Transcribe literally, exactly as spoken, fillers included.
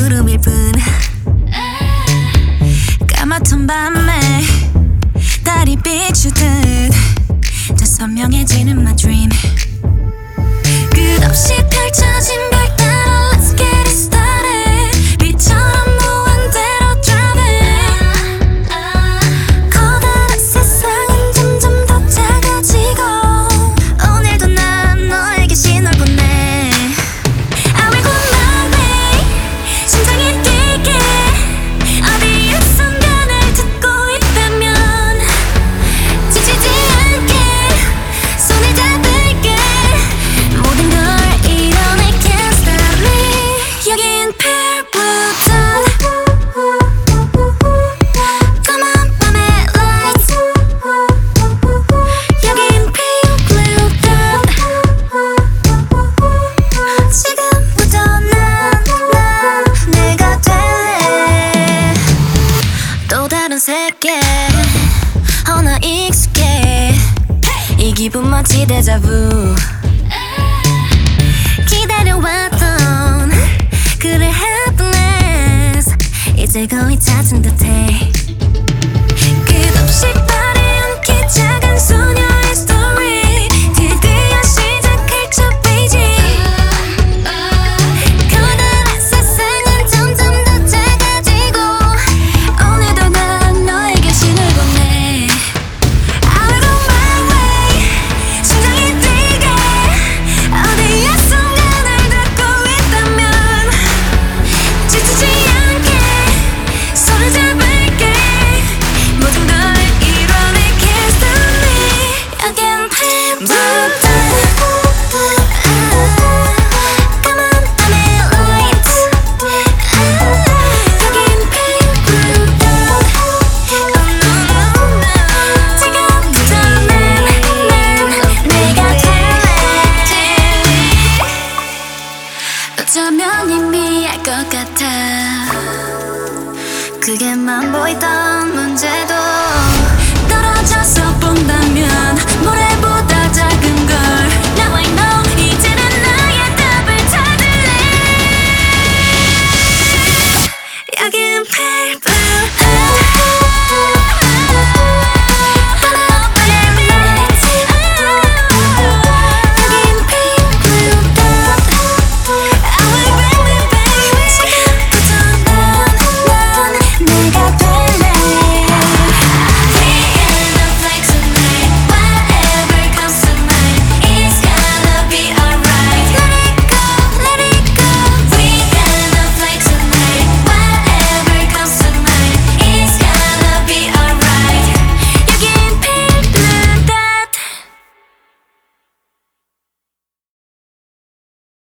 구름일 뿐. 까맣던 밤에 달이 비추듯 더 선명해지는 my dream. 끝없이 펼쳐진 별 따라 let's get it started. 빛처럼 무한대로 driving. 커다란 세상은 점점 더 작아지고 오늘도 난 너에게 신호를 보내. I will go my way. 심장이 뛰게 어디에서 날 듣고 있다면 지치지 않게 손을 잡을게. 모든 걸 이뤄내 can't stop me. 여긴 pale blue dot. Come on 밤의 lights. 여긴 pale blue dot. 지금부터 난, 난 내가 될래. 또 다른 세계 하나 익숙해. 이 기분 마치 데자부. 기다려왔던 그래 happiness 이제 거의 찾은 듯해. 끝없이 발에 얹기 작은 소녀의 스토리. 드디어 시작할 첫 페이지. 커다란 세상은 점점 더 작아지고 오늘도 난 너에게 신을 보내. I will go my way. 심장이 뛰게 어디에서 날 듣고 있다면 지치지 않게 손을 잡을게. 모든 걸 이뤄내 can't stop me. Again pale blue dot. Come on 밤의 lights. 여긴 pale blue dot. Oh no no no. 지금부터 난, 난 내가 될래. 어쩌면 이미 알 것 같아. 그게만 보이던 문제도